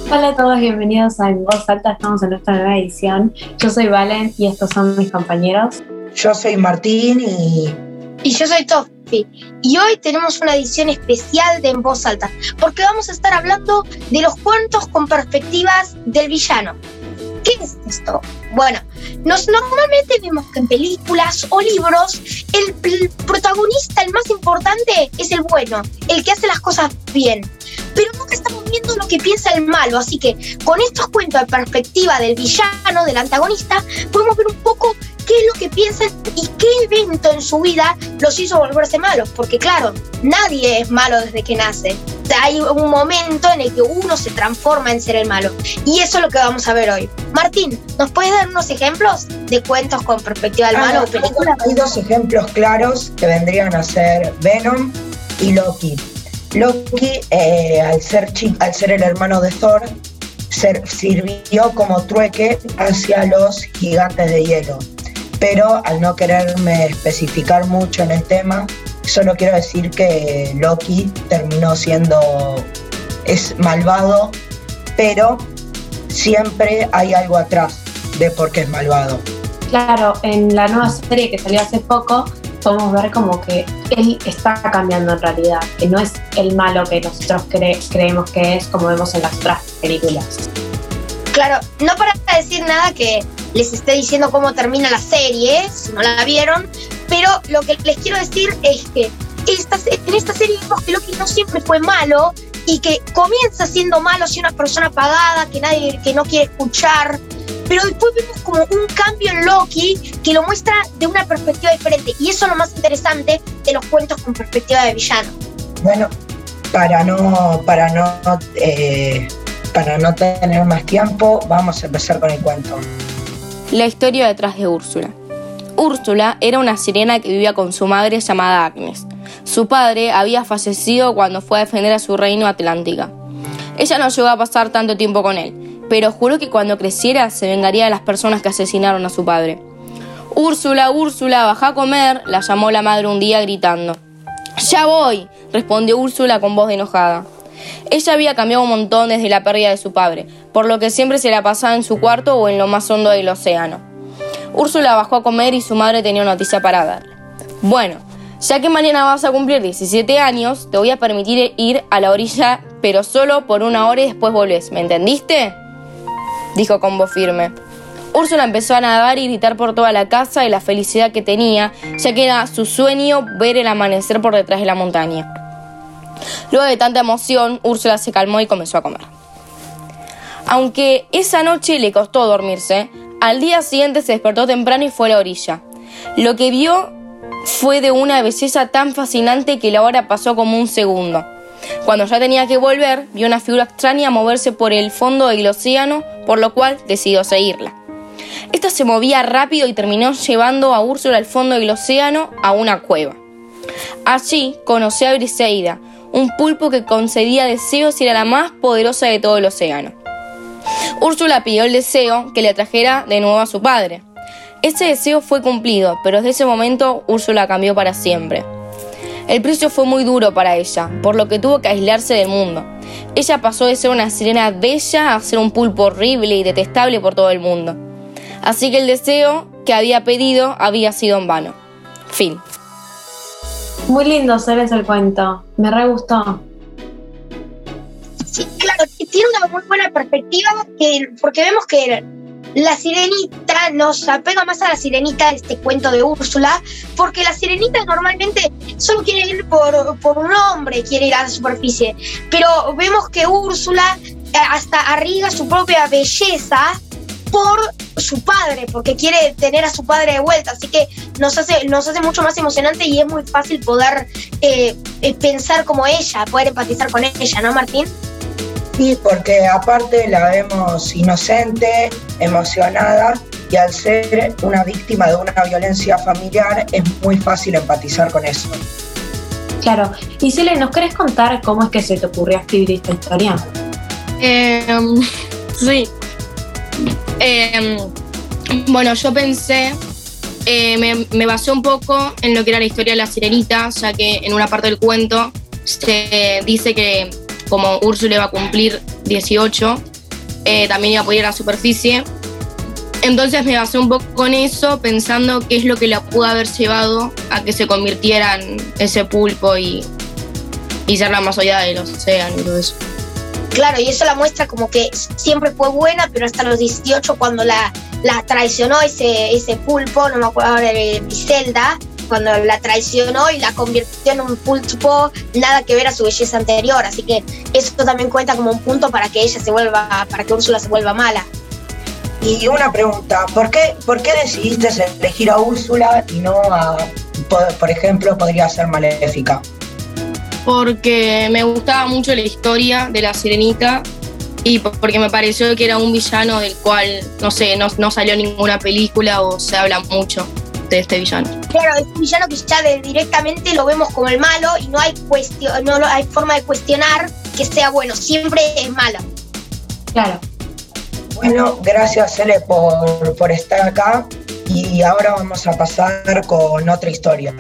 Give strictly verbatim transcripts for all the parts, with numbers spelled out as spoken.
Hola a todos, bienvenidos a En Voz Alta, estamos en nuestra nueva edición. Yo soy Valen y estos son mis compañeros. Yo soy Martín y... Y yo soy Tofi. Y hoy tenemos una edición especial de En Voz Alta, porque vamos a estar hablando de los cuentos con perspectivas del villano. ¿Qué es esto? Bueno, nos, normalmente vemos que en películas o libros el, el protagonista, el más importante, es el bueno, el que hace las cosas bien. Pero nunca estamos viendo lo que piensa el malo, así que con estos cuentos de perspectiva del villano, del antagonista, podemos ver un poco qué es lo que piensan y qué evento en su vida los hizo volverse malos, porque claro, nadie es malo desde que nace. Hay un momento en el que uno se transforma en ser el malo, y eso es lo que vamos a ver hoy. Martín, ¿nos puedes dar unos ejemplos de cuentos con perspectiva del ah, malo no, o películas? Hay dos ejemplos claros que vendrían a ser Venom y Loki. Loki, eh, al, ser chi- al ser el hermano de Thor, ser- sirvió como trueque hacia los gigantes de hielo. Pero al no quererme especificar mucho en el tema, solo quiero decir que Loki terminó siendo, es malvado, pero siempre hay algo atrás de por qué es malvado. Claro, en la nueva serie que salió hace poco, podemos ver como que él está cambiando en realidad, que no es el malo que nosotros cre- creemos que es, como vemos en las otras películas. Claro, no para decir nada que les esté diciendo cómo termina la serie, si no la vieron, pero lo que les quiero decir es que esta, en esta serie vemos que Loki no siempre fue malo y que comienza siendo malo, siendo una persona apagada, que nadie, que no quiere escuchar, pero después vemos como un cambio en Loki que lo muestra de una perspectiva diferente, y eso es lo más interesante de los cuentos con perspectiva de villano. Bueno, para no, para no, eh, para no tener más tiempo, vamos a empezar con el cuento. La historia detrás de Úrsula. Úrsula era una sirena que vivía con su madre llamada Agnes. Su padre había fallecido cuando fue a defender a su reino Atlántica. Ella no llegó a pasar tanto tiempo con él, pero juró que cuando creciera se vengaría de las personas que asesinaron a su padre. Úrsula, Úrsula, baja a comer, la llamó la madre un día gritando. ¡Ya voy!, respondió Úrsula con voz de enojada. Ella había cambiado un montón desde la pérdida de su padre, por lo que siempre se la pasaba en su cuarto o en lo más hondo del océano. Úrsula bajó a comer y su madre tenía una noticia para darle. Bueno, ya que mañana vas a cumplir diecisiete años, te voy a permitir ir a la orilla, pero solo por una hora y después volvés, ¿me entendiste?, dijo con voz firme. Úrsula empezó a nadar y gritar por toda la casa de la felicidad que tenía, ya que era su sueño ver el amanecer por detrás de la montaña. Luego de tanta emoción, Úrsula se calmó y comenzó a comer. Aunque esa noche le costó dormirse, al día siguiente se despertó temprano y fue a la orilla. Lo que vio fue de una belleza tan fascinante que la hora pasó como un segundo. Cuando ya tenía que volver, vio una figura extraña moverse por el fondo del océano, por lo cual decidió seguirla. Esta se movía rápido y terminó llevando a Úrsula al fondo del océano a una cueva. Allí conoció a Briseida, un pulpo que concedía deseos y era la más poderosa de todo el océano. Úrsula pidió el deseo que le trajera de nuevo a su padre. Ese deseo fue cumplido, pero desde ese momento Úrsula cambió para siempre. El precio fue muy duro para ella, por lo que tuvo que aislarse del mundo. Ella pasó de ser una sirena bella a ser un pulpo horrible y detestable por todo el mundo. Así que el deseo que había pedido había sido en vano. Fin. Muy lindo, Ceres, el cuento. Me re gustó. Sí, claro, tiene una muy buena perspectiva, que, porque vemos que la sirenita nos apega más a la sirenita de este cuento de Úrsula, porque la sirenita normalmente solo quiere ir por, por un hombre, quiere ir a la superficie, pero vemos que Úrsula hasta arriesga su propia belleza por su padre, porque quiere tener a su padre de vuelta, así que nos hace, nos hace mucho más emocionante y es muy fácil poder eh, pensar como ella, poder empatizar con ella, ¿no, Martín? Sí, porque aparte la vemos inocente, emocionada, y al ser una víctima de una violencia familiar es muy fácil empatizar con eso. Claro. Y Cele, ¿nos querés contar cómo es que se te ocurrió escribir esta historia? Eh, sí. Eh, bueno, yo pensé, eh, me, me basé un poco en lo que era la historia de la sirenita, ya que en una parte del cuento se dice que como Úrsula iba a cumplir dieciocho, eh, también iba a poder ir a la superficie. Entonces me basé un poco en eso, pensando qué es lo que la pudo haber llevado a que se convirtiera en ese pulpo y, y ser la más odiada del océano y todo eso. Claro, y eso la muestra como que siempre fue buena, pero hasta los dieciocho, cuando la, la traicionó ese, ese pulpo, no me acuerdo ahora de Griselda, cuando la traicionó y la convirtió en un pulpo, nada que ver a su belleza anterior. Así que eso también cuenta como un punto para que ella se vuelva, para que Úrsula se vuelva mala. Y una pregunta, ¿por qué, por qué decidiste elegir a Úrsula y no a, por, por ejemplo, podría ser Maléfica? Porque me gustaba mucho la historia de la Sirenita y porque me pareció que era un villano del cual, no sé, no, no salió ninguna película o se habla mucho de este villano. Claro, es un villano que ya de, directamente lo vemos como el malo y no hay, cuestión, no hay forma de cuestionar que sea bueno, siempre es malo. Claro. Bueno, gracias Cele por, por estar acá y ahora vamos a pasar con otra historia.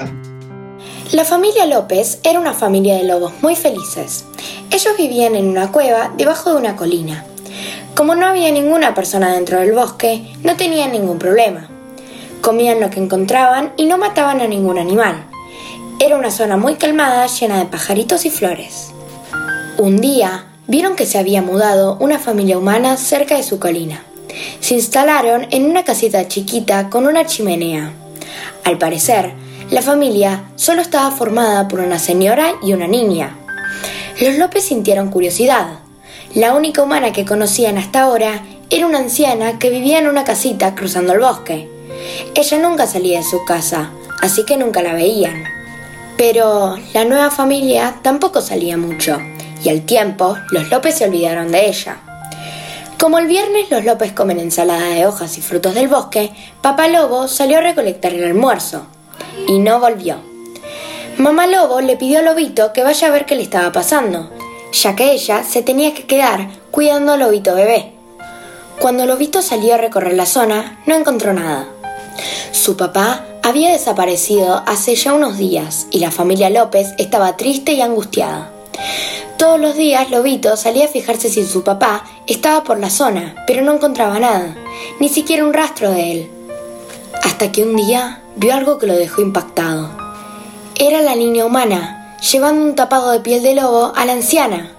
La familia López era una familia de lobos muy felices. Ellos vivían en una cueva debajo de una colina. Como no había ninguna persona dentro del bosque, no tenían ningún problema. Comían lo que encontraban y no mataban a ningún animal. Era una zona muy calmada, llena de pajaritos y flores. Un día, vieron que se había mudado una familia humana cerca de su colina. Se instalaron en una casita chiquita con una chimenea. Al parecer, la familia solo estaba formada por una señora y una niña. Los López sintieron curiosidad. La única humana que conocían hasta ahora era una anciana que vivía en una casita cruzando el bosque. Ella nunca salía de su casa, así que nunca la veían. Pero la nueva familia tampoco salía mucho, y al tiempo los López se olvidaron de ella. Como el viernes los López comen ensalada de hojas y frutos del bosque, Papá Lobo salió a recolectar el almuerzo, y no volvió. Mamá Lobo le pidió a Lobito que vaya a ver qué le estaba pasando, ya que ella se tenía que quedar cuidando al Lobito bebé. Cuando Lobito salió a recorrer la zona, no encontró nada. Su papá había desaparecido hace ya unos días y la familia López estaba triste y angustiada. Todos los días Lobito salía a fijarse si su papá estaba por la zona, pero no encontraba nada, ni siquiera un rastro de él. Hasta que un día vio algo que lo dejó impactado. Era la niña humana, llevando un tapado de piel de lobo a la anciana.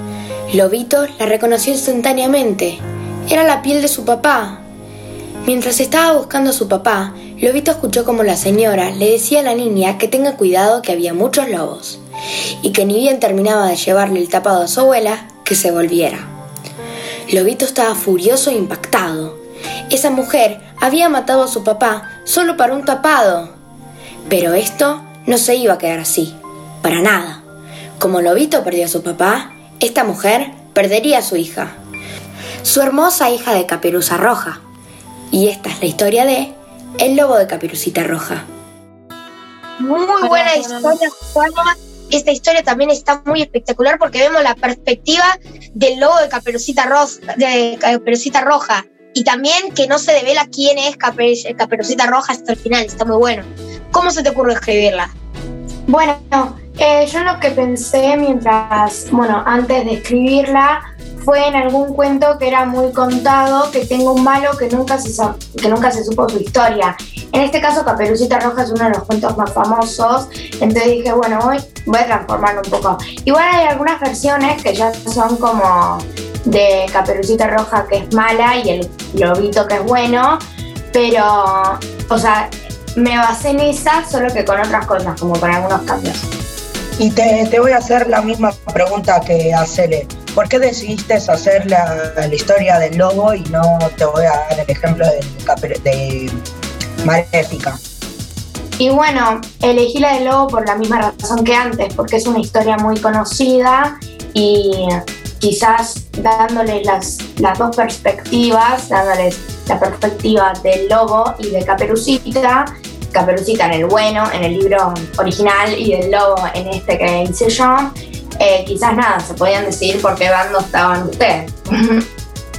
Lobito la reconoció instantáneamente. Era la piel de su papá. Mientras estaba buscando a su papá, Lobito escuchó como la señora le decía a la niña que tenga cuidado, que había muchos lobos, y que ni bien terminaba de llevarle el tapado a su abuela, que se volviera. Lobito estaba furioso e impactado. Esa mujer había matado a su papá solo para un tapado. Pero esto no se iba a quedar así, para nada. Como Lobito perdió a su papá, esta mujer perdería a su hija, su hermosa hija de Caperuza Roja. Y esta es la historia de El Lobo de Caperucita Roja. Muy buena historia, Juana. Esta historia también está muy espectacular porque vemos la perspectiva del lobo de Caperucita Roja, de Caperucita Roja. Y también que no se devela quién es Caper- Caperucita Roja hasta el final. Está muy bueno. ¿Cómo se te ocurrió escribirla? Bueno, eh, yo lo que pensé mientras, bueno, antes de escribirla, fue en algún cuento que era muy contado, que tenga un malo que nunca se, que nunca se supo su historia. En este caso, Caperucita Roja es uno de los cuentos más famosos, entonces dije, bueno, voy, voy a transformarlo un poco. Igual hay algunas versiones que ya son como de Caperucita Roja, que es mala, y el Lobito, que es bueno, pero, o sea, me basé en esa, solo que con otras cosas, como con algunos cambios. Y te, te voy a hacer la misma pregunta que a Cele. ¿Por qué decidiste hacer la, la historia del lobo y no te voy a dar el ejemplo de, de Maléfica? Y bueno, elegí la del lobo por la misma razón que antes, porque es una historia muy conocida y quizás dándole las, las dos perspectivas, dándoles la perspectiva del lobo y de Caperucita, Caperucita en el bueno, en el libro original, y del lobo en este que hice yo, eh, quizás nada, se podían decidir por qué bando estaban ustedes.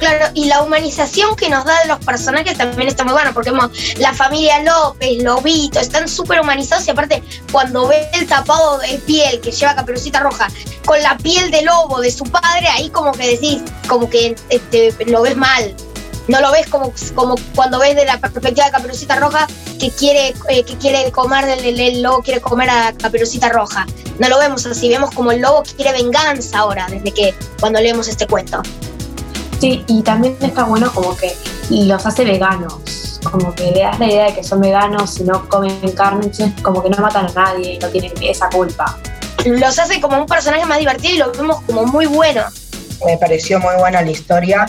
Claro, y la humanización que nos da de los personajes también está muy buena, porque vemos la familia López, Lobito, están súper humanizados y aparte cuando ve el tapado de piel que lleva Caperucita Roja con la piel de lobo de su padre, ahí como que decís, como que este, lo ves mal. No lo ves como, como cuando ves de la perspectiva de Caperucita Roja que quiere, eh, que quiere comer, el, el lobo quiere comer a Caperucita Roja. No lo vemos así, vemos como el lobo quiere venganza ahora, desde que cuando leemos este cuento. Sí, y también está bueno como que los hace veganos, como que le das la idea de que son veganos y no comen carne, entonces como que no matan a nadie y no tienen esa culpa. Los hace como un personaje más divertido y lo vemos como muy bueno. Me pareció muy buena la historia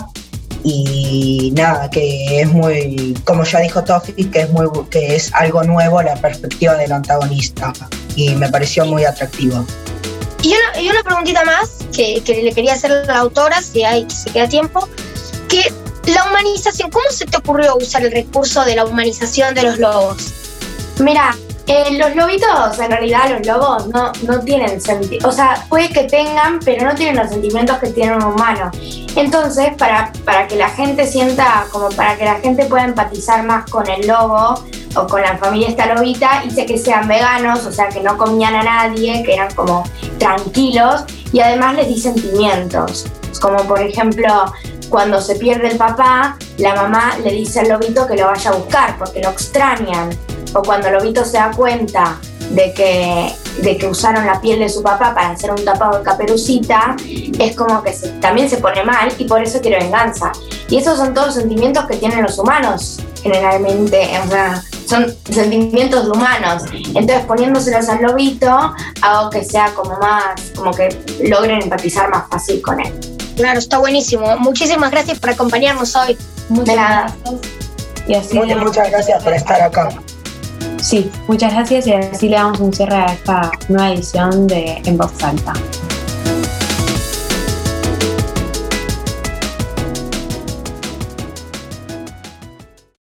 y nada, que es muy, como ya dijo Tofi, que es, muy, que es algo nuevo la perspectiva del antagonista y me pareció muy atractivo. Y una, y una preguntita más que, que le quería hacer a la autora, si hay, si queda tiempo, que la humanización, ¿cómo se te ocurrió usar el recurso de la humanización de los lobos? Mira, eh, los lobitos, en realidad los lobos no, no tienen sentimientos, o sea, puede que tengan, pero no tienen los sentimientos que tiene un humano. Entonces, para, para que la gente sienta, como para que la gente pueda empatizar más con el lobo o con la familia esta lobita, hice que sean veganos, o sea, que no comían a nadie, que eran como tranquilos y además les di sentimientos, como por ejemplo, cuando se pierde el papá, la mamá le dice al lobito que lo vaya a buscar porque lo extrañan. O cuando el lobito se da cuenta de que, de que usaron la piel de su papá para hacer un tapado de Caperucita, es como que se, también se pone mal y por eso quiere venganza. Y esos son todos sentimientos que tienen los humanos, generalmente, o sea, son sentimientos humanos. Entonces, poniéndoselos al lobito, hago que sea como más, como que logren empatizar más fácil con él. Claro, está buenísimo. Muchísimas gracias por acompañarnos hoy. Muchas gracias. Y así Muchas, muchas gracias por estar acá. Sí, muchas gracias y así le damos un cierre a esta nueva edición de En Voz Alta.